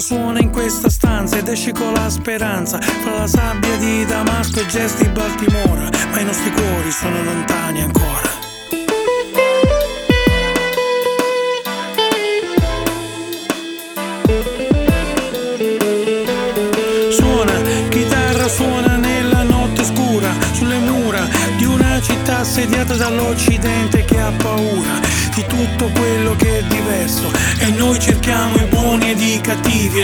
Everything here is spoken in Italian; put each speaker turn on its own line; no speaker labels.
Suona in questa stanza ed esce con la speranza, fra la sabbia di Damasco e gesti Baltimora, ma i nostri cuori sono lontani ancora. Suona, chitarra suona nella notte scura, sulle mura di una città assediata dall'Occidente che ha paura di tutto quello che è diverso, e noi cerchiamo i buoni ed i cattivi.